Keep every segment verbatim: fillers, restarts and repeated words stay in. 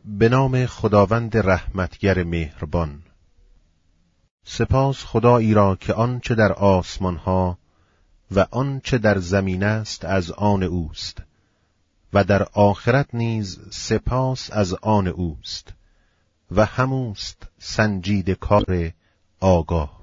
به نام خداوند رحمتگر مهربان. سپاس خدایی را که آنچه در آسمانها و آنچه در زمین است از آن اوست و در آخرت نیز سپاس از آن اوست و هموست سنجیده کار آگاه.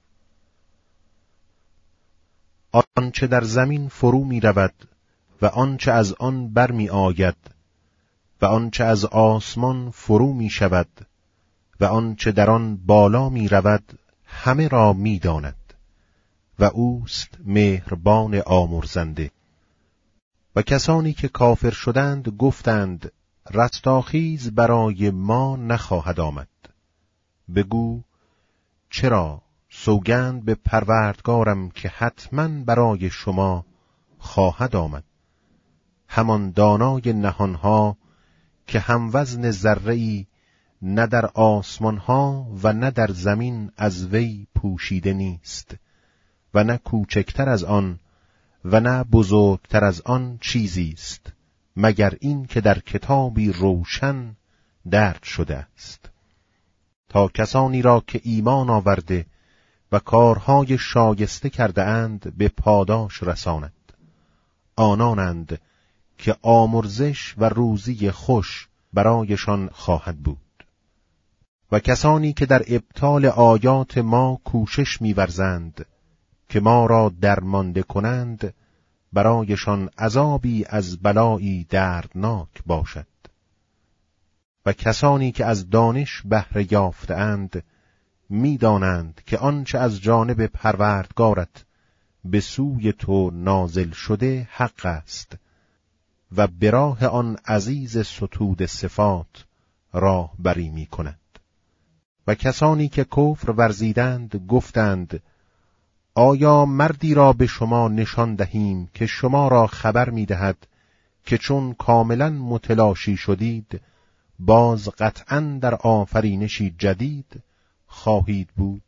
آنچه در زمین فرو می رود و آنچه از آن بر می آید و آنچه از آسمان فرو می شود و آنچه در آن بالا می رود همه را می داند و اوست مهربان آمرزنده. و کسانی که کافر شدند گفتند رستاخیز برای ما نخواهد آمد. بگو چرا؟ سوگند به پروردگارم که حتما برای شما خواهد آمد. همان دانای نهانها که هم وزن ذره‌ای نه در آسمانها و نه در زمین از وی پوشیده نیست و نه کوچکتر از آن و نه بزرگتر از آن چیزی است مگر این که در کتابی روشن درج شده است، تا کسانی را که ایمان آورده و کارهای شایسته کرده اند به پاداش رساند. آنانند که آمرزش و روزی خوش برایشان خواهد بود. و کسانی که در ابطال آیات ما کوشش می‌ورزند که ما را درمانده کنند، برایشان عذابی از بلایی دردناک باشد. و کسانی که از دانش بهره یافته‌اند می‌دانند که آنچه از جانب پروردگارت به سوی تو نازل شده حق است و به راه آن عزیز ستود صفات راهبری می‌کند. و کسانی که کفر ورزیدند گفتند آیا مردی را به شما نشان دهیم که شما را خبر می‌دهد که چون کاملا متلاشی شدید باز قطعاً در آفرینشی جدید خواهید بود؟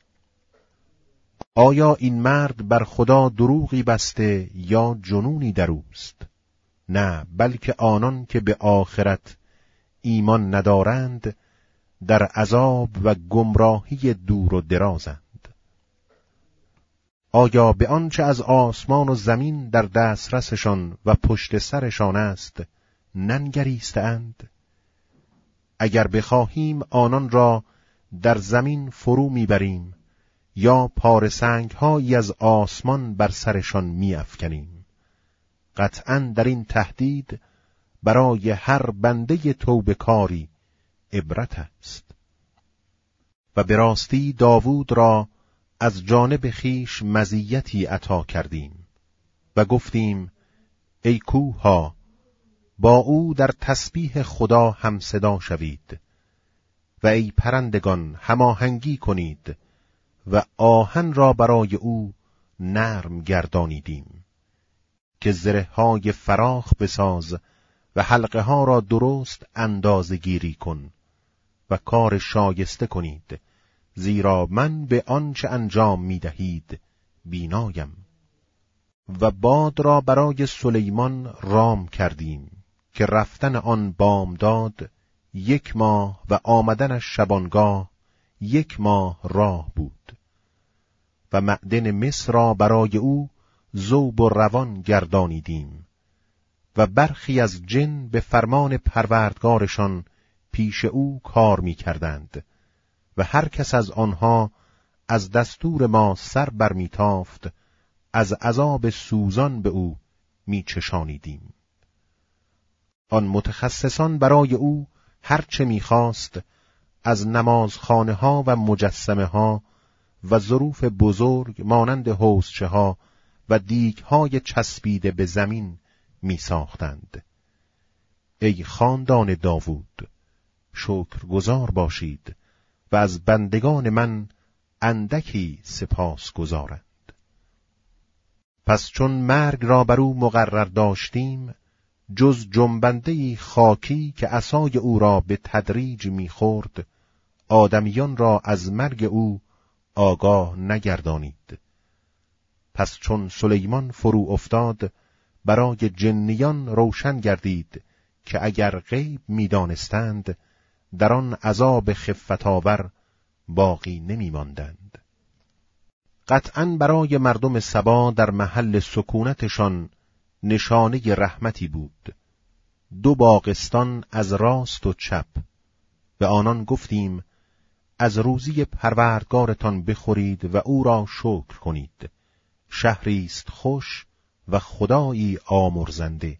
آیا این مرد بر خدا دروغی بسته یا جنونی در اوست؟ نه، بلکه آنان که به آخرت ایمان ندارند در عذاب و گمراهی دور و درازند. آیا به آنچه از آسمان و زمین در دسترسشان و پشت سرشان است ننگریستند؟ اگر بخواهیم آنان را در زمین فرو میبریم یا پاره سنگ‌هایی از آسمان بر سرشان میافکنیم. قطعاً در این تهدید برای هر بنده توبه‌کاری عبرت است. و به راستی داوود را از جانب خیش مزیتی عطا کردیم و گفتیم ای کوه‌ها با او در تسبیح خدا هم صدا شوید و ای پرندگان هماهنگی کنید و آهن را برای او نرم گردانیدیم که زره‌های فراخ بساز و حلقه ها را درست اندازه گیری کن و کار شایسته کنید، زیرا من به آنچه انجام می دهید بینایم. و باد را برای سلیمان رام کردیم که رفتن آن بامداد یک ماه و آمدنش شبانگاه یک ماه راه بود. و معدن مصر را برای او ذوب و روان گردانیدیم و برخی از جن به فرمان پروردگارشان پیش او کار می کردند و هر کس از آنها از دستور ما سر بر می تافت از عذاب سوزان به او می چشانیدیم. آن متخصصان برای او هر چه می خواست از نمازخانه ها و مجسمه ها و ظروف بزرگ مانند حوضچه ها و دیگ های چسبیده به زمین می ساختند. ای خاندان داوود، شکرگزار باشید و از بندگان من اندکی سپاس گزارند. پس چون مرگ را بر او مقرر داشتیم، جز جنبنده‌ای خاکی که عصای او را به تدریج می‌خورد، آدمیان را از مرگ او آگاه نگردانید. پس چون سلیمان فرو افتاد، برای جنیان روشن گردید که اگر غیب می‌دانستند در آن عذاب خفت آور باقی نمی‌ماندند. قطعاً برای مردم سبا در محل سکونتشان نشانه رحمتی بود. دو باغستان از راست و چپ. به آنان گفتیم از روزی پروردگارتان بخورید و او را شکر کنید. شهری است خوش و خدایی آمرزنده.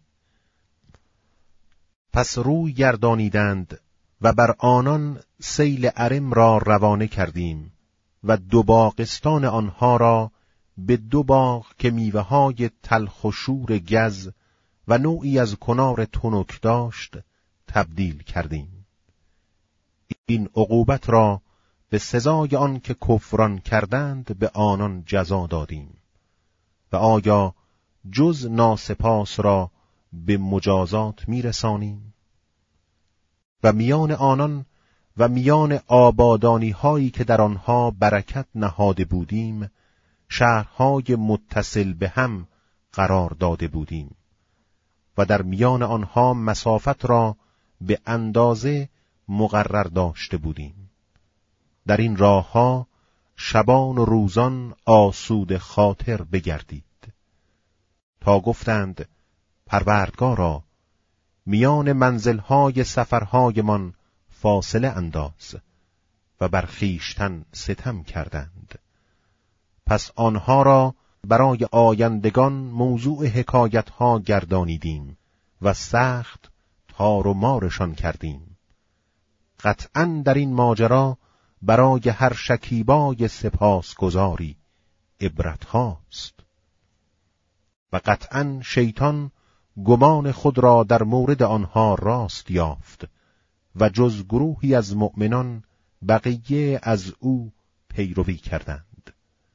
پس روی گردانیدند و بر آنان سیل عرم را روانه کردیم و دو باغستان آنها را به دو باغ که میوه‌های تلخ و شور گز و نوعی از کنار تنک داشت تبدیل کردیم. این عقوبت را به سزای آن که کفران کردند به آنان جزا دادیم. و آیا جز ناسپاس را به مجازات میرسانیم؟ و میان آنان و میان آبادانی هایی که در آنها برکت نهاده بودیم شهرهای متصل به هم قرار داده بودیم و در میان آنها مسافت را به اندازه مقرر داشته بودیم. در این راهها شبان و روزان آسود خاطر بگردید. تا گفتند پروردگارا میان منزلهای سفرهایمان فاصله انداز و بر خویشتن ستم کردند. پس آنها را برای آیندگان موضوع حکایتها گردانیدیم و سخت تار و مارشان کردیم. قطعاً در این ماجرا برای هر شکیبای سپاسگزاری عبرت هاست. و قطعاً شیطان گمان خود را در مورد آنها راست یافت و جز گروهی از مؤمنان بقیه از او پیروی کردند.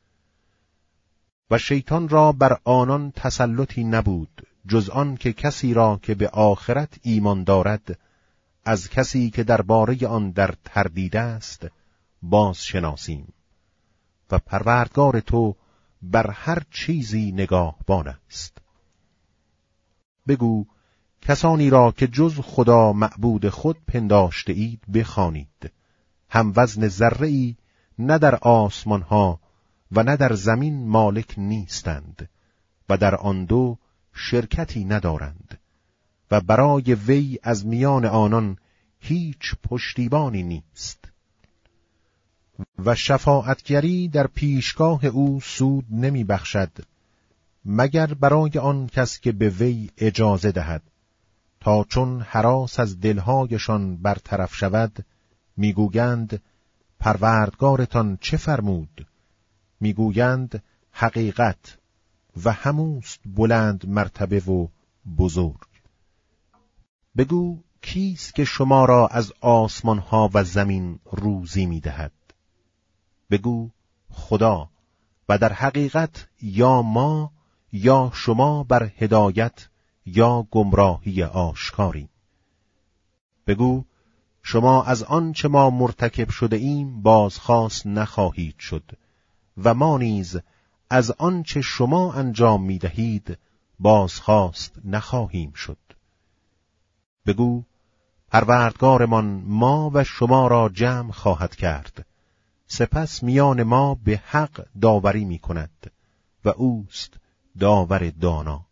و شیطان را بر آنان تسلطی نبود جز آن که کسی را که به آخرت ایمان دارد از کسی که درباره آن در تردید است باز شناسیم و پروردگار تو بر هر چیزی نگاهبان است. بگو کسانی را که جز خدا معبود خود پنداشته اید بخوانید. هم وزن ذره‌ای نه در آسمان ها و نه در زمین مالک نیستند و در آن دو شرکتی ندارند و برای وی از میان آنان هیچ پشتیبانی نیست. و شفاعتگری در پیشگاه او سود نمی بخشد مگر برای آن کس که به وی اجازه دهد، تا چون هراس از دلهایشان برطرف شود میگویند پروردگارتان چه فرمود؟ میگویند حقیقت و هموست بلند مرتبه و بزرگ. بگو کیست که شما را از آسمانها و زمین روزی میدهد؟ بگو خدا، و در حقیقت یا ما یا شما بر هدایت یا گمراهی آشکاریم. بگو شما از آن چه ما مرتکب شده ایم بازخواست نخواهید شد و ما نیز از آن چه شما انجام می دهید بازخواست نخواهیم شد. بگو پروردگارمان ما و شما را جمع خواهد کرد، سپس میان ما به حق داوری می کند و اوست داور دانا.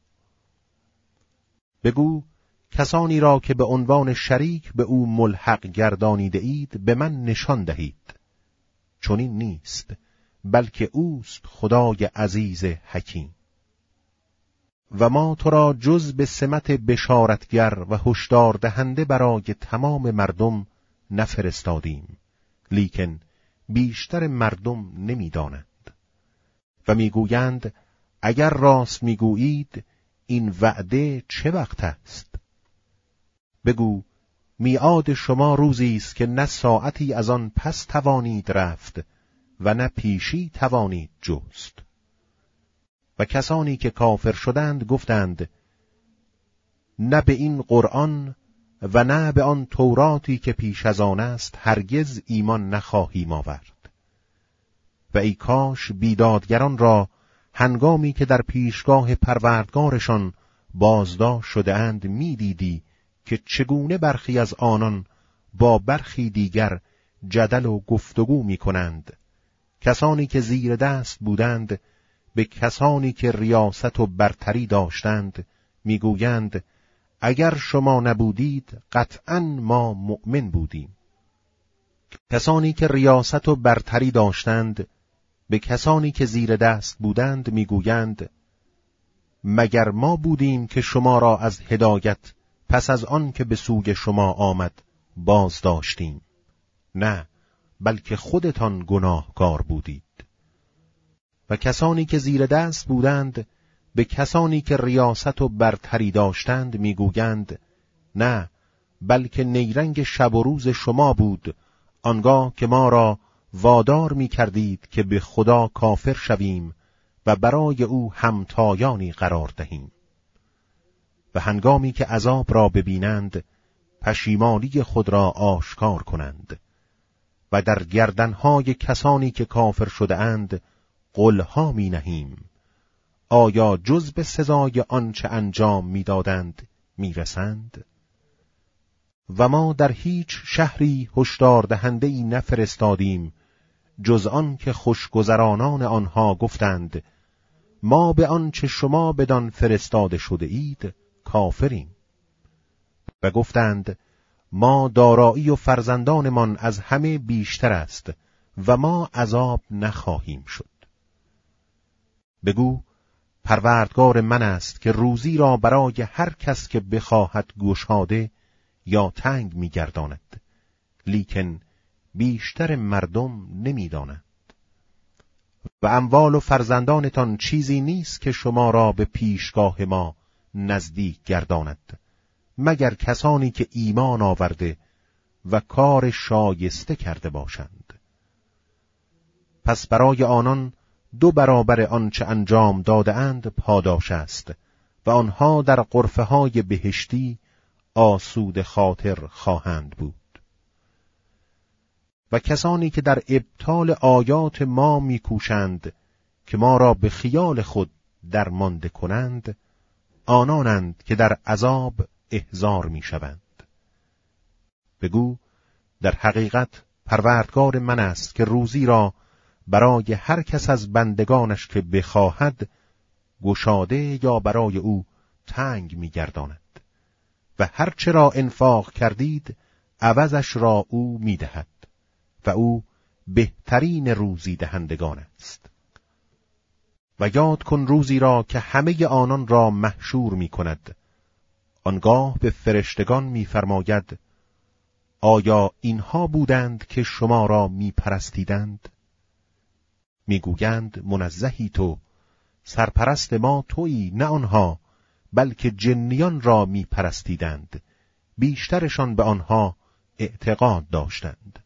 بگو کسانی را که به عنوان شریک به او ملحق گردانیده اید به من نشان دهید. چون این نیست، بلکه اوست خدای عزیز حکیم. و ما تو را جز به سمت بشارتگر و هشدار دهنده برای تمام مردم نفرستادیم، لیکن بیشتر مردم نمی‌دانند. و میگویند اگر راست میگویید این وعده چه وقت است؟ بگو میعاد شما روزی است که نه ساعتی از آن پس توانید رفت و نه پیشی توانید جست. و کسانی که کافر شدند گفتند نه به این قرآن و نه به آن توراتی که پیش از آن است هرگز ایمان نخواهیم آورد. و ای کاش بیدادگران را هنگامی که در پیشگاه پروردگارشان بازداشت شده اند می دیدی که چگونه برخی از آنان با برخی دیگر جدل و گفتگو می کنند. کسانی که زیر دست بودند به کسانی که ریاست و برتری داشتند میگویند اگر شما نبودید قطعاً ما مؤمن بودیم. کسانی که ریاست و برتری داشتند به کسانی که زیر دست بودند میگویند مگر ما بودیم که شما را از هدایت پس از آن که به سوی شما آمد باز داشتیم؟ نه، بلکه خودتان گناهکار بودید. و کسانی که زیر دست بودند به کسانی که ریاست و برتری داشتند میگویند نه، بلکه نیرنگ شب و روز شما بود، آنگاه که ما را وادار می کردید که به خدا کافر شویم و برای او همتایانی قرار دهیم. و هنگامی که عذاب را ببینند پشیمانی خود را آشکار کنند و در گردنهای کسانی که کافر شده اند قلها می نهیم. آیا جز به سزای آنچه انجام می دادند می رسند؟ و ما در هیچ شهری هشدار دهنده‌ای نفرستادیم جز آن که خوشگذرانان آنها گفتند ما به آنچه شما بدان فرستاده شده اید کافریم. و گفتند ما دارایی و فرزندانمان از همه بیشتر است و ما عذاب نخواهیم شد. بگو پروردگار من است که روزی را برای هر کس که بخواهد گشاده یا تنگ می‌گرداند، لیکن بیشتر مردم نمی‌دانند. و اموال و فرزندانتان چیزی نیست که شما را به پیشگاه ما نزدیک گرداند، مگر کسانی که ایمان آورده و کار شایسته کرده باشند. پس برای آنان دو برابر آنچه انجام داده اند پاداش است و آنها در غرفه های بهشتی آسود خاطر خواهند بود. و کسانی که در ابطال آیات ما میکوشند که ما را به خیال خود درمانده کنند، آنانند که در عذاب احضار میشوند. بگو در حقیقت پروردگار من است که روزی را برای هر کس از بندگانش که بخواهد گشاده یا برای او تنگ می‌گرداند و هر چه را انفاق کردید عوضش را او می‌دهد و او بهترین روزی دهندگان است. و یاد کن روزی را که همه آنان را محشور می‌کند، آنگاه به فرشتگان می‌فرماید آیا اینها بودند که شما را می‌پرستیدند؟ میگویند منزهی تو، سرپرست ما تویی، نه آنها، بلکه جنیان را میپرستیدند، بیشترشان به آنها اعتقاد داشتند.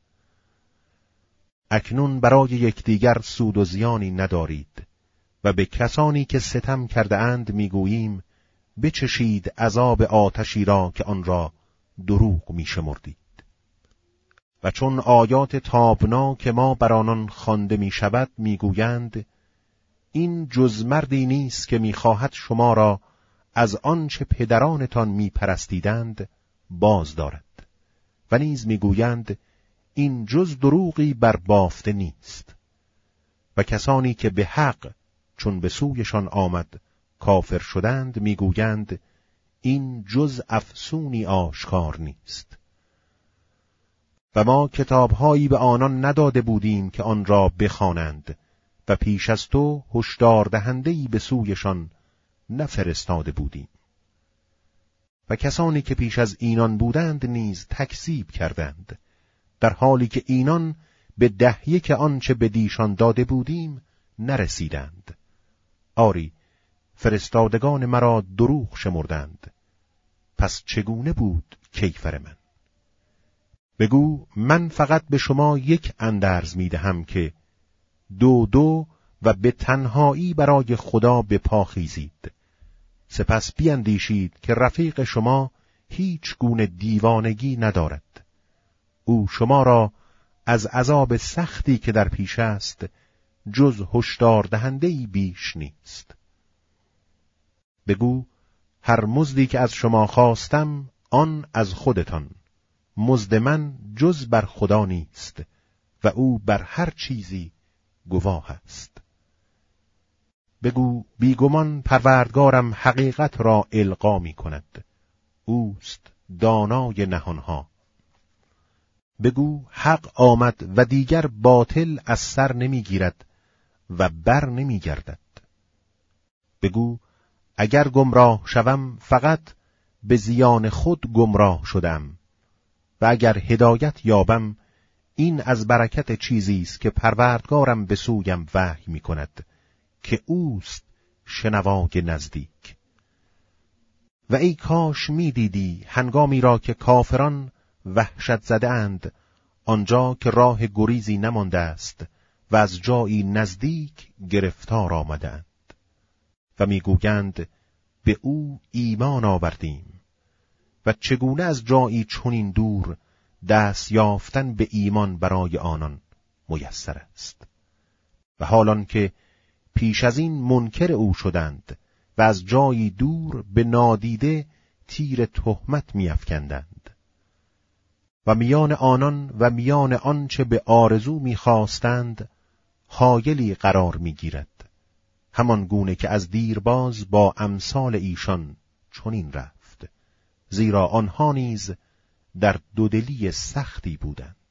اکنون برای یکدیگر سود و زیانی ندارید و به کسانی که ستم کرده اند میگوییم بچشید عذاب آتشی را که آن را دروغ میشمردید. و چون آیات تابنا که ما بر آنان خوانده می شود می گویند این جز مردی نیست که می خواهد شما را از آنچه پدرانتان می پرستیدند باز دارد. و نیز می گویند این جز دروغی بر بافته نیست. و کسانی که به حق چون به سویشان آمد کافر شدند می گویند این جز افسونی آشکار نیست. و ما کتابهایی به آنان نداده بودیم که آن را بخوانند و پیش از تو هشدار دهنده‌ای به سویشان نفرستاده بودیم. و کسانی که پیش از اینان بودند نیز تکذیب کردند، در حالی که اینان به ده یک آنچه به دیشان داده بودیم نرسیدند. آری فرستادگان مرا دروغ شمردند، پس چگونه بود کیفر من؟ بگو من فقط به شما یک اندرز می دهم که دو دو و به تنهایی برای خدا به پا خیزید، سپس بیندیشید که رفیق شما هیچ گونه دیوانگی ندارد. او شما را از عذاب سختی که در پیش است جز هشدار دهنده‌ای بیش نیست. بگو هر مزدی که از شما خواستم آن از خودتان، مزد من جز بر خدا نیست و او بر هر چیزی گواه است. بگو بیگمان پروردگارم حقیقت را القا می کند، اوست دانای نهانها. بگو حق آمد و دیگر باطل از سر نمی گیرد و بر نمی گردد. بگو اگر گمراه شوم فقط به زیان خود گمراه شدم و اگر هدایت یابم این از برکت چیزی است که پروردگارم به سویم وحی می کند که اوست شنوای نزدیک. و ای کاش می دیدی هنگامی را که کافران وحشت زده اند، آنجا که راه گریزی نمانده است و از جایی نزدیک گرفتار آمدند و میگویند به او ایمان آوردیم و چگونه از جایی چنین دور دست یافتن به ایمان برای آنان میسر است. و حالان که پیش از این منکر او شدند و از جایی دور به نادیده تیر تهمت می‌افکندند و میان آنان و میان آنچه به آرزو می‌خواستند حایلی قرار می‌گیرد، همان گونه که از دیرباز با امثال ایشان چنین رفت، زیرا آنها نیز در دودلی سختی بودند.